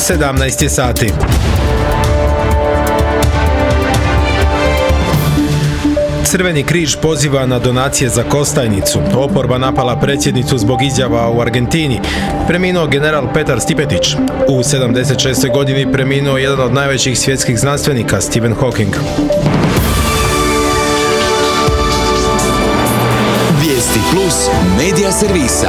17 je sati. Crveni križ poziva na donacije za Kostajnicu. Oporba napala predsjednicu zbog izjava u Argentini. Preminuo general Petar Stipetić. U 76. godini preminuo jedan od najvećih svjetskih znanstvenika, Stephen Hawking. Vijesti plus medija servisa.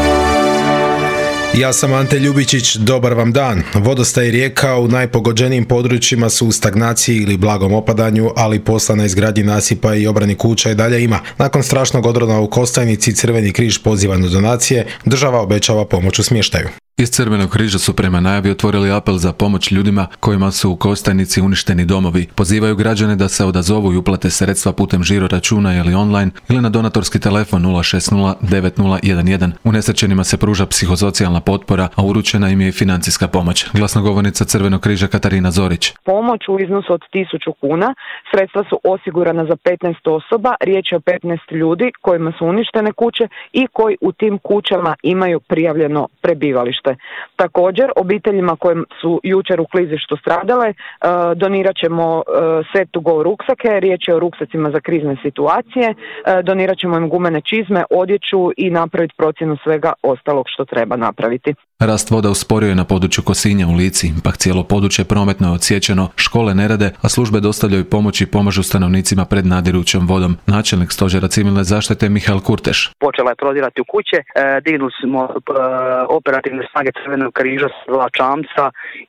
Ja sam Ante Ljubičić, dobar vam dan. Vodostaj rijeka u najpogođenijim područjima su u stagnaciji ili blagom opadanju, ali posla na izgradnji nasipa i obrani kuća i dalje ima. Nakon strašnog odrona u Kostajnici, Crveni križ poziva na donacije, država obećava pomoć u smještaju. Iz Crvenog križa su prema najavi otvorili apel za pomoć ljudima kojima su u Kostajnici uništeni domovi. Pozivaju građane da se odazovu i uplate sredstva putem žiro računa ili online ili na donatorski telefon 060 9011. Unesrećenima se pruža psihosocijalna potpora, a uručena im je i financijska pomoć. Glasnogovornica Crvenog križa Katarina Zorić. Pomoć u iznosu od 1000 kuna. Sredstva su osigurana za 15 osoba. Riječ je o 15 ljudi kojima su uništene kuće i koji u tim kućama imaju prijavljeno prebivalište. Također, obiteljima kojim su jučer u klizištu stradale, donirat ćemo set to go ruksake, riječ je o ruksacima za krizne situacije, donirat ćemo im gumene čizme, odjeću i napraviti procjenu svega ostalog što treba napraviti. Rast voda usporio je na području Kosinja u Lici, pak cijelo područje prometno je odsječeno, škole ne rade, a službe dostavljaju pomoć i pomažu stanovnicima pred nadirućom vodom. Načelnik stožera civilne zaštite Mihael Kurteš. Počela je prodirati u kuće, dignuli smo operativne snage Crvenog križa s 2 čamca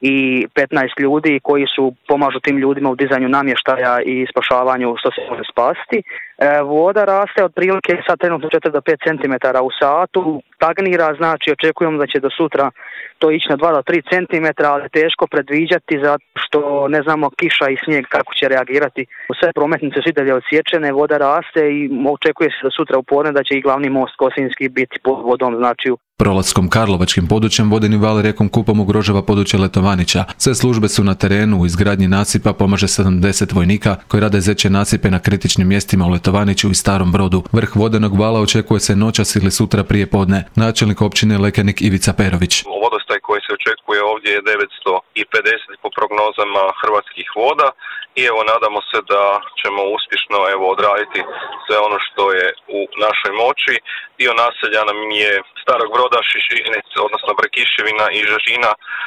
i 15 ljudi koji su pomažu tim ljudima u dizanju namještaja i spašavanju što se može spasiti. Voda raste otprilike sad trenutno 4 do 5 cm u satu, stagnira, znači očekujemo da će do sutra to ići na 2 do 3 cm, ali teško predviđati zato što ne znamo kiša i snijeg kako će reagirati. Sve prometnice su i dalje odsječene, voda raste i očekuje se da sutra u podne da će i glavni most Kosinjski biti pod vodom, znači Prolaskom Karlovačkim područjem vodeni val rijekom Kupom ugrožava područje Letovanića. Sve službe su na terenu, u izgradnji nasipa pomaže 70 vojnika koji rade zeće nasipe na kritičnim mjestima u Letovaniću i Starom Brodu. Vrh vodenog vala očekuje se noćas ili sutra prije podne. Načelnik općine Lekenik Ivica Perović. Vodostaj koji se očekuje ovdje je 950 po prognozama Hrvatskih voda i nadamo se da ćemo uspješno odraditi sve ono što je u našoj moći. Dio naselja nam je Starog Broda, Šišinec, odnosno Brekiševina i Žažina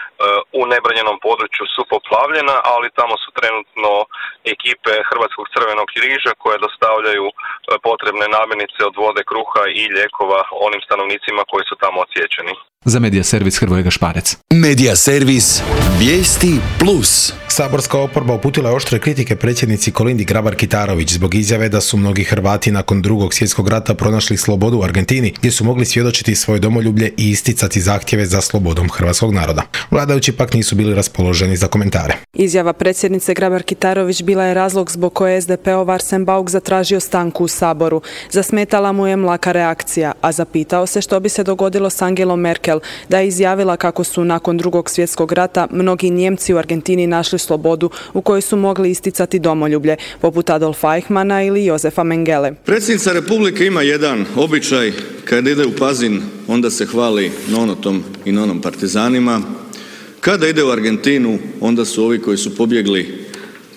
u nebranjenom području su poplavljena, ali tamo su trenutno ekipe Hrvatskog crvenog križa koje dostavljaju potrebne namirnice od vode, kruha i lijekova onim stanovnicima koji su tamo odsječeni. Za Medija servis Hrvoje Gašparec. Medija servis Vijesti plus. Saborska oporba uputila je oštre kritike predsjednici Kolindi Grabar-Kitarović zbog izjave da su mnogi Hrvati nakon Drugog svjetskog rata pronašli slobodu u Argentini, gdje su mogli svjedočiti svoje domoljublje i isticati zahtjeve za slobodom hrvatskog naroda. Vladajući pak nisu bili raspoloženi za komentare. Izjava predsjednice Grabar-Kitarović bila je razlog zbog koje SDP-ov Arsen Bauk zatražio stanku u Saboru. Zasmetala mu je mlaka reakcija, a zapitao se što bi se dogodilo s Angelom Merkel da je izjavila kako su nakon Drugog svjetskog rata mnogi Nijemci u Argentini našli slobodu u kojoj su mogli isticati domoljublje, poput Adolfa Eichmana ili Jozefa Mengele. Predsjednica Republike ima jedan običaj, kad ide u Pazin, onda se hvali nonotom i nonom partizanima. Kada ide u Argentinu, onda su ovi koji su pobjegli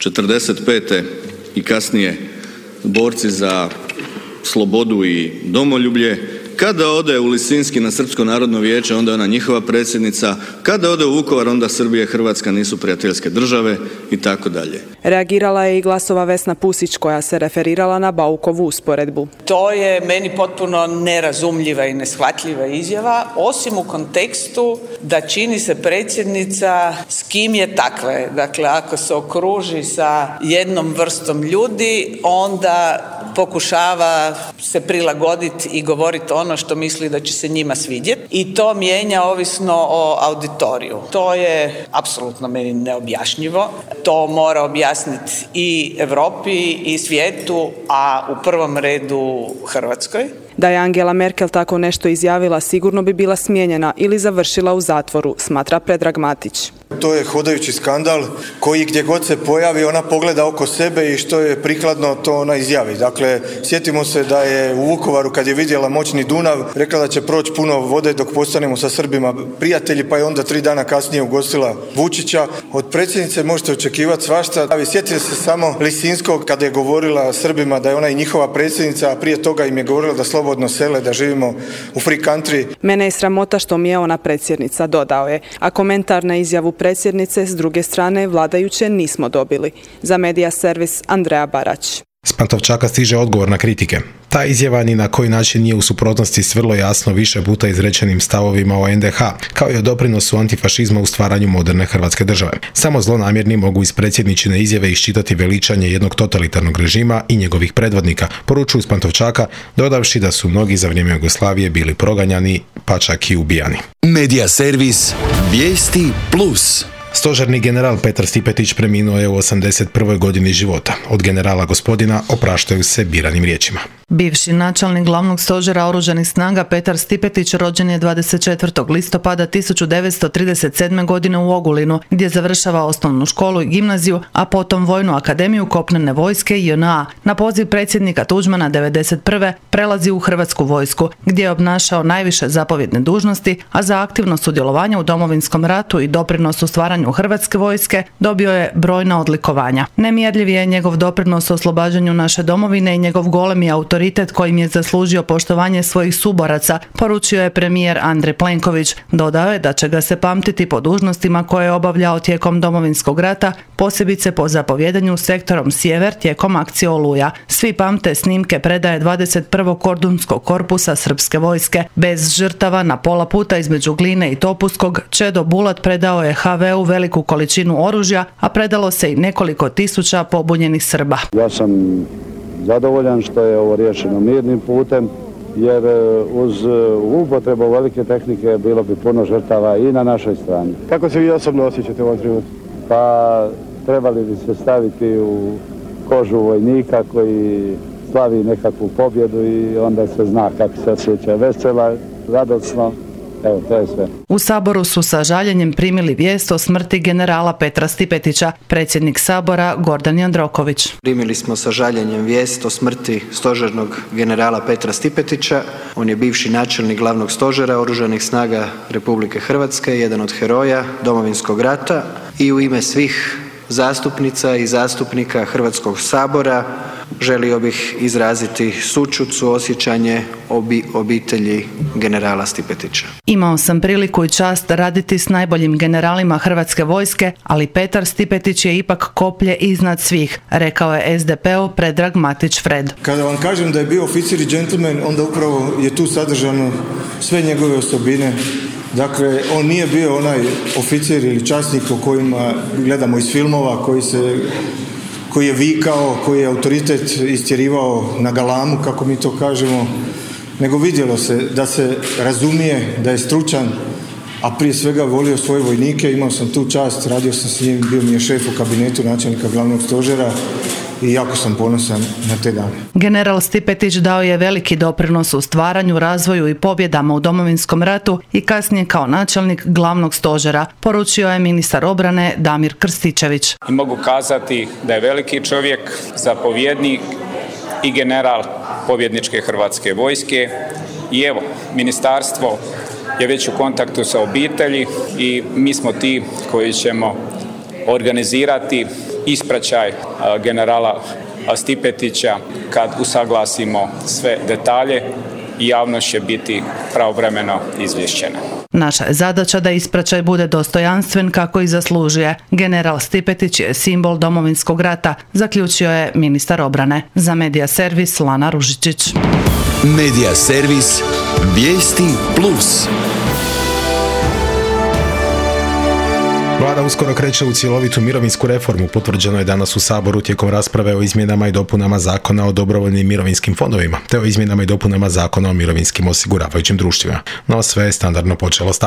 45. i kasnije borci za slobodu i domoljublje. Kada ode u Lisinski na Srpsko narodno vijeće, onda je ona njihova predsjednica. Kada ode u Vukovar, onda Srbija i Hrvatska nisu prijateljske države i tako dalje. Reagirala je i glasova Vesna Pusić koja se referirala na Baukovu usporedbu. To je meni potpuno nerazumljiva i neshvatljiva izjava, osim u kontekstu da čini se predsjednica s kim je takve. Dakle, ako se okruži sa jednom vrstom ljudi, onda pokušava se prilagoditi i govoriti ono što misli da će se njima svidjeti i to mijenja ovisno o auditoriju. To je apsolutno meni neobjašnjivo. To mora objasniti i Europi i svijetu, a u prvom redu Hrvatskoj. Da je Angela Merkel tako nešto izjavila, sigurno bi bila smijenjena ili završila u zatvoru, smatra Predrag Matić. To je hodajući skandal koji gdje god se pojavi ona pogleda oko sebe i što je prikladno to ona izjavi. Dakle, sjetimo se da je u Vukovaru kad je vidjela moćni Dunav rekla da će proći puno vode dok postanemo sa Srbima prijatelji, pa je onda 3 dana kasnije ugostila Vučića. Od predsjednice možete očekivati svašta. Sjetite se samo Lisinskog kada je govorila Srbima da je ona i njihova predsjednica, a prije toga im je govorila da slobodno sele, da živimo u free country. Mene je sramota što mi je ona predsjednica, dodao je. A komentar na izjavu predsjednice s druge strane vladajuće nismo dobili. Za Medija servis Andreja Barać. S Pantovčaka stiže odgovor na kritike. Ta izjava ni na koji način nije u suprotnosti s vrlo jasno više puta izrečenim stavovima o NDH, kao i o doprinosu antifašizma u stvaranju moderne Hrvatske države. Samo zlonamjerni mogu iz predsjedničine izjave iščitati veličanje jednog totalitarnog režima i njegovih predvodnika, poručuju s Pantovčaka, dodavši da su mnogi za vrijeme Jugoslavije bili proganjani, pa čak i ubijani. Medija servis Vijesti Plus. Stožerni general Petar Stipetić preminuo je u 81. godini života. Od generala gospodina opraštaju se biranim riječima. Bivši načelnik glavnog stožera Oružanih snaga Petar Stipetić rođen je 24. listopada 1937. godine u Ogulinu, gdje završava osnovnu školu i gimnaziju, a potom Vojnu akademiju kopnene vojske JNA. Na poziv predsjednika Tuđmana 1991. prelazi u Hrvatsku vojsku, gdje je obnašao najviše zapovjedne dužnosti, a za aktivno sudjelovanje u Domovinskom ratu i doprinos u stvaranju Hrvatske vojske dobio je brojna odlikovanja. Nemjerljiv je njegov doprinos oslobađanju naše domovine i njegov golemi autoritet kojim je zaslužio poštovanje svojih suboraca, poručio je premijer Andrej Plenković. Dodao je da će ga se pamtiti po dužnostima koje je obavljao tijekom Domovinskog rata, posebice po zapovjedanju sektorom Sjever tijekom akcije Oluja. Svi pamte snimke predaje 21. kordunskog korpusa srpske vojske. Bez žrtava na pola puta između Gline i Topuskog, Čedo Bulat predao je HV-u veliku količinu oružja, a predalo se i nekoliko tisuća pobunjenih Srba. Ja sam zadovoljan što je ovo riješeno mirnim putem, jer uz upotrebu velike tehnike bilo bi puno žrtava i na našoj strani. Kako se vi osobno osjećate u ovom trenutku? Pa trebali bi se staviti u kožu vojnika koji slavi nekakvu pobjedu i onda se zna kako se osjeća, vesela, radosno. Evo, to je sve. U Saboru su sa žaljenjem primili vijest o smrti generala Petra Stipetića. Predsjednik Sabora Gordan Jandroković. Primili smo sa žaljenjem vijest o smrti stožernog generala Petra Stipetića. On je bivši načelnik glavnog stožera Oružanih snaga Republike Hrvatske, jedan od heroja Domovinskog rata, i u ime svih zastupnica i zastupnika Hrvatskog sabora želio bih izraziti sućut, suosjećanje obitelji generala Stipetića. Imao sam priliku i čast raditi s najboljim generalima Hrvatske vojske, ali Petar Stipetić je ipak koplje iznad svih, rekao je SDP-ov Predrag Matić Fred. Kada vam kažem da je bio oficir i džentlmen, onda upravo je tu sadržano sve njegove osobine. Dakle, on nije bio onaj oficir ili časnik o kojima gledamo iz filmova, koji je vikao, koji je autoritet istjerivao na galamu, kako mi to kažemo, nego vidjelo se da se razumije, da je stručan, a prije svega volio svoje vojnike. Imao sam tu čast, radio sam s njim, bio mi je šef u kabinetu načelnika glavnog stožera i jako sam ponosan na te dane. General Stipetić dao je veliki doprinos u stvaranju, razvoju i pobjedama u Domovinskom ratu i kasnije kao načelnik glavnog stožera, poručio je ministar obrane Damir Krstičević. I mogu kazati da je veliki čovjek, zapovjednik i general pobjedničke Hrvatske vojske. I evo, ministarstvo je već u kontaktu sa obitelji i mi smo ti koji ćemo organizirati ispraćaj generala Stipetića kad usaglasimo sve detalje i javnost će biti pravovremeno izvješćena. Naša je zadaća da ispraćaj bude dostojanstven kako i zaslužuje. General Stipetić je simbol Domovinskog rata, zaključio je ministar obrane. Za Medija servis Lana Ružičić. Medija servis Vijesti Plus. Vlada uskoro kreće u cjelovitu mirovinsku reformu, potvrđeno je danas u Saboru tijekom rasprave o izmjenama i dopunama Zakona o dobrovoljnim mirovinskim fondovima, te o izmjenama i dopunama Zakona o mirovinskim osiguravajućim društvima. No sve je standardno počelo stankama.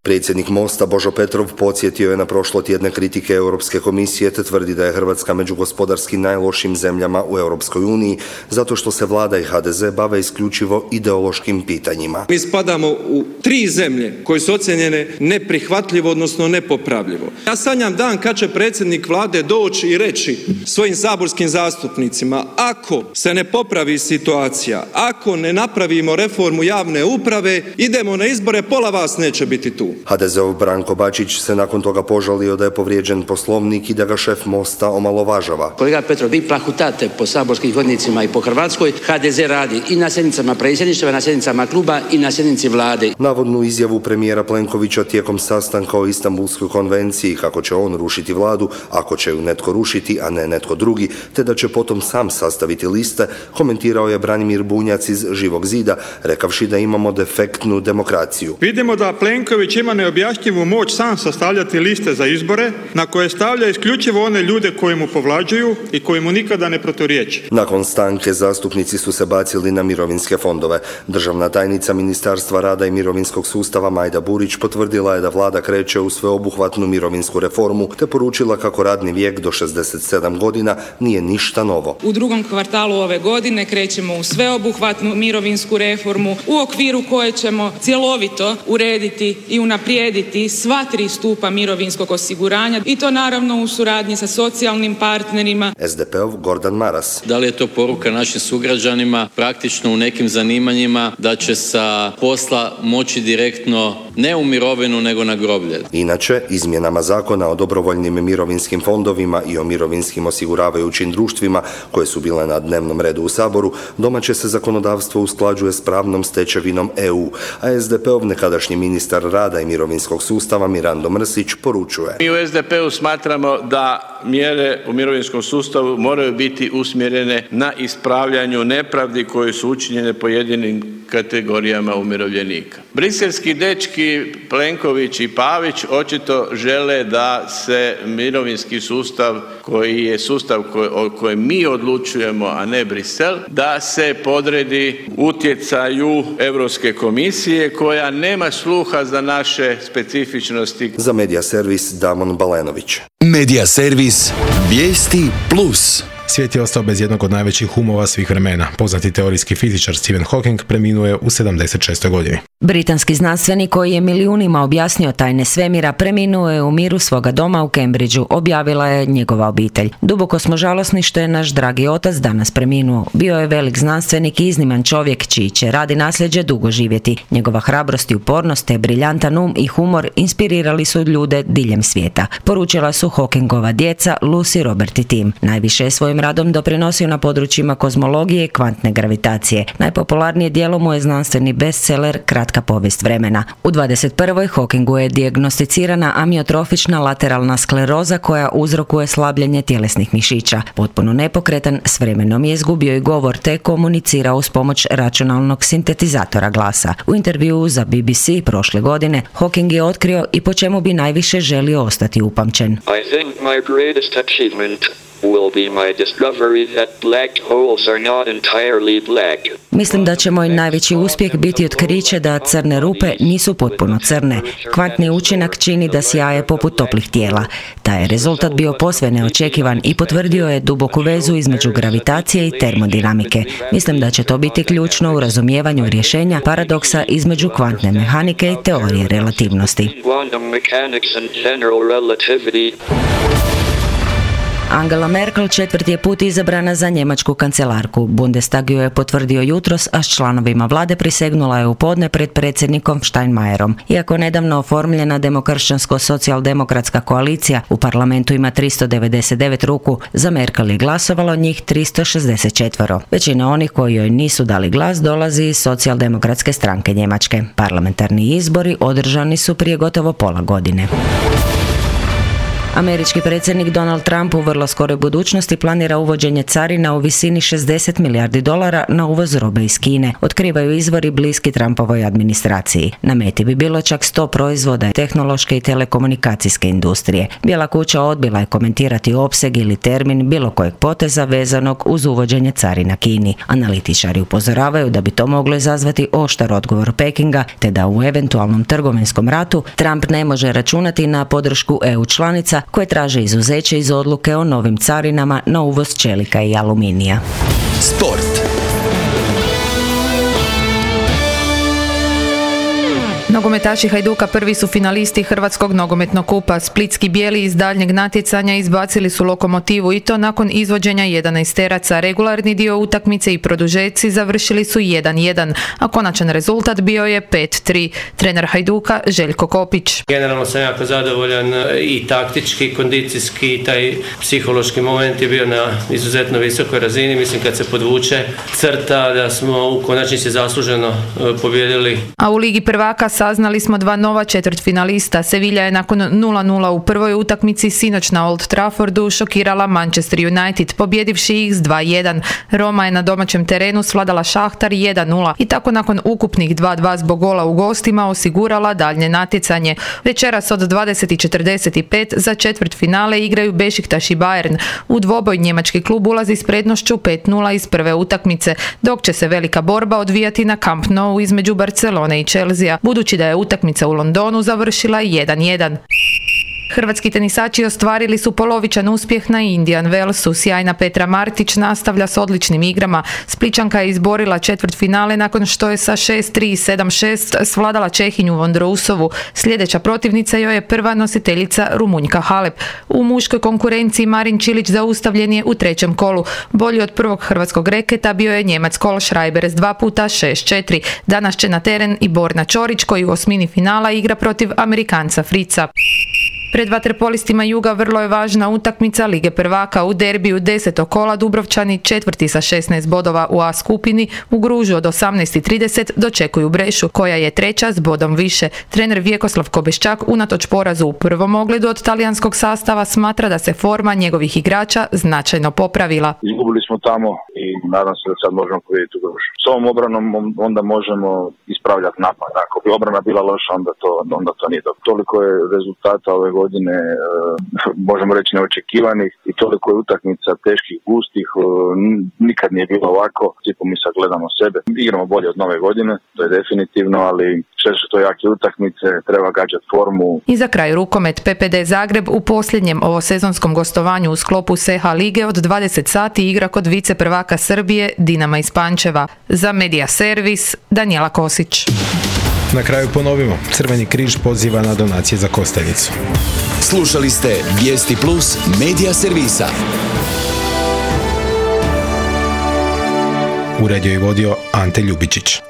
Predsjednik Mosta Božo Petrov podsjetio je na prošlotjedne kritike Europske komisije te tvrdi da je Hrvatska među gospodarski najlošim zemljama u Europskoj uniji zato što se vlada i HDZ bave isključivo ideološkim pitanjima. Mi spadamo u 3 zemlje koje su ocjenjene neprihvatljivo, odnosno nepopravljivo. Ja sanjam dan kad će predsjednik vlade doći i reći svojim saborskim zastupnicima: ako se ne popravi situacija, ako ne napravimo reformu javne uprave, idemo na izbore, pola vas neće biti tu. HDZ-ov Branko Bačić se nakon toga požalio da je povrijeđen Poslovnik i da ga šef Mosta omalovažava. Kolega Petrov, vi plahutate po saborskim hodnicima i po Hrvatskoj. HDZ radi i na sjednicama predsjedništva, na sjednicama kluba i na sjednici vlade. Navodnu izjavu premijera Plenkovića tijekom sastanka o Istanbulskoj konvenciji kako će on rušiti vladu ako će ju netko rušiti, a ne netko drugi, te da će potom sam sastaviti liste, komentirao je Branimir Bunjac iz Živog zida, rekavši da imamo defektnu demokraciju. Vidimo da Plenković ima neobjašnjivu moć sam sastavljati liste za izbore na koje stavlja isključivo one ljude koji mu povlađuju i koji mu nikada ne proturječe. Nakon stanke zastupnici su se bacili na mirovinske fondove. Državna tajnica Ministarstva rada i mirovinskog sustava Majda Burić potvrdila je da vlada kreće u sveobuhvatnu mirovinsku reformu te poručila kako radni vijek do 67 godina nije ništa novo. U drugom kvartalu ove godine krećemo u sveobuhvatnu mirovinsku reformu u okviru koje ćemo cjelovito urediti i unaprijediti sva 3 stupa mirovinskog osiguranja i to naravno u suradnji sa socijalnim partnerima. SDP-ov Gordan Maras. Da li je to poruka našim sugrađanima praktično u nekim zanimanjima da će sa posla moći direktno ne u mirovinu nego na groblje? Inače, izmjenama zakona o dobrovoljnim mirovinskim fondovima i o mirovinskim osiguravajućim društvima koje su bile na dnevnom redu u Saboru, domaće se zakonodavstvo usklađuje s pravnom stečevinom EU, a SDP-ov nekadašnji ministar rada i mirovinskog sustava Mirando Mrsić poručuje. Mi u SDP-u smatramo da mjere u mirovinskom sustavu moraju biti usmjerene na ispravljanju nepravdi koje su učinjene pojedinim kategorijama umirovljenika. Briselski dečki Plenković i Pavić očito žele da se mirovinski sustav koji je sustav o kojem mi odlučujemo, a ne Brisel, da se podredi utjecaju Europske komisije koja nema sluha za naše specifičnosti. Za Medija servis Damon Balenović. Medija servis Vijesti Plus. Svijet je ostao bez jednog od najvećih umova svih vremena. Poznati teorijski fizičar Stephen Hawking preminuo je u 76. godini. Britanski znanstvenik koji je milijunima objasnio tajne svemira preminuo je u miru svoga doma u Cambridgeu, objavila je njegova obitelj. Duboko smo žalosni što je naš dragi otac danas preminuo. Bio je velik znanstvenik i izniman čovjek čiji će rad i nasljeđe dugo živjeti. Njegova hrabrost i upornost te briljantan um i humor inspirirali su ljude diljem svijeta. Poručila su Hawkingova djeca Lucy, Robert i Tim. Najviše je svojim radom doprinosio na područjima kozmologije i kvantne gravitacije. Najpopularnije djelo mu je znanstveni bestseller Kratka povijest vremena. U 21. Hawkingu je dijagnosticirana amiotrofična lateralna skleroza koja uzrokuje slabljenje tjelesnih mišića. Potpuno nepokretan, s vremenom je izgubio i govor te komunicirao uz pomoć računalnog sintetizatora glasa. U intervjuu za BBC prošle godine Hawking je otkrio i po čemu bi najviše želio ostati upamćen. I think my greatest achievement will be my discovery that black holes are not entirely black. Mislim da će moj najveći uspjeh biti otkriće da crne rupe nisu potpuno crne. Kvantni učinak čini da sjaje poput toplih tijela. Taj je rezultat bio posve neočekivan i potvrdio je duboku vezu između gravitacije i termodinamike. Mislim da će to biti ključno u razumijevanju rješenja paradoksa između kvantne mehanike i teorije relativnosti. Angela Merkel 4. je put izabrana za njemačku kancelarku. Bundestag ju je potvrdio jutros, a s članovima vlade prisegnula je u podne pred predsjednikom Steinmeierom. Iako nedavno oformljena demokršćansko-socijaldemokratska koalicija u parlamentu ima 399 ruku, za Merkel je glasovalo njih 364. Većina onih koji joj nisu dali glas dolazi iz socijaldemokratske stranke Njemačke. Parlamentarni izbori održani su prije gotovo pola godine. Američki predsjednik Donald Trump u vrlo skoroj budućnosti planira uvođenje carina u visini $60 milijardi na uvoz robe iz Kine, otkrivaju izvori bliski Trumpovoj administraciji. Na meti bi bilo čak 100 proizvoda tehnološke i telekomunikacijske industrije. Bijela kuća odbila je komentirati opseg ili termin bilo kojeg poteza vezanog uz uvođenje carina Kini. Analitičari upozoravaju da bi to moglo izazvati oštar odgovor Pekinga, te da u eventualnom trgovinskom ratu Trump ne može računati na podršku EU članica koje traže izuzeće iz odluke o novim carinama na uvoz čelika i aluminija. Sport. Nogometaši Hajduka prvi su finalisti Hrvatskog nogometnog kupa. Splitski bijeli iz daljnjeg natjecanja izbacili su Lokomotivu i to nakon izvođenja 11 teraca. Regularni dio utakmice i produžeci završili su 1-1, a konačan rezultat bio je 5-3. Trener Hajduka Željko Kopić. Generalno sam jako zadovoljan i taktički, kondicijski, taj psihološki moment je bio na izuzetno visokoj razini. Mislim kad se podvuče crta da smo u konačnici zasluženo pobijedili. A u Ligi prvaka saznali smo dva nova četvrtfinalista. Sevilla je nakon 0-0 u prvoj utakmici sinoć na Old Traffordu šokirala Manchester United, pobjedivši ih s 2-1. Roma je na domaćem terenu svladala Šahtar 1-0 i tako nakon ukupnih 2-2 zbog gola u gostima osigurala daljnje natjecanje. Večeras od 20:45 za četvrtfinale igraju Bešiktaš i Bayern. U dvoboj njemački klub ulazi s prednošću 5-0 iz prve utakmice, dok će se velika borba odvijati na Camp Nou između Barcelone i Chelsea, budući da je utakmica u Londonu završila 1-1. Hrvatski tenisači ostvarili su polovičan uspjeh na Indian Wellsu. Sjajna Petra Martić nastavlja s odličnim igrama. Splićanka je izborila četvrtfinale nakon što je sa 6-3 i 7-6 svladala Čehinju Vondrousovu. Sljedeća protivnica joj je prva nositeljica Rumunjka Halep. U muškoj konkurenciji Marin Čilić zaustavljen je u trećem kolu. Bolji od prvog hrvatskog reketa bio je Njemac Kohlschreiber s 2 puta 6-4. Danas će na teren i Borna Ćorić koji u osmini finala igra protiv Amerikanca Frica. Pred vaterpolistima Juga vrlo je važna utakmica Lige prvaka. U derbiju 10. kola Dubrovčani četvrti sa 16 bodova u A skupini u Gružu od 18:30 dočekuju Brešu koja je treća s bodom više. Trener Vjekoslav Kobeščak unatoč porazu u prvom ogledu od talijanskog sastava smatra da se forma njegovih igrača značajno popravila. Izgubili smo tamo i nadam se da sad možemo pobijediti u Gružu. S ovom obranom onda možemo ispravljati napad. Ako bi obrana bila loša onda to nije dobro. Toliko je rezultata ove godine, možemo reći neočekivanih i toliko je utakmica teških, gustih, nikad nije bilo ovako. Mi sad gledamo sebe, igramo bolje od nove godine, to je definitivno, ali sve su to jake utakmice, treba gađati formu. I za kraj rukomet. PPD Zagreb u posljednjem ovosezonskom gostovanju u sklopu SH lige od 20 sati igra kod vice prvaka Srbije Dinama iz Pančeva. Za Media Servis Danijela Kosić. Na kraju ponovimo, Crveni križ poziva na donacije za Kostajnicu. Slušali ste Vijesti Plus Media Servisa. Uredio i vodio Ante Ljubičić.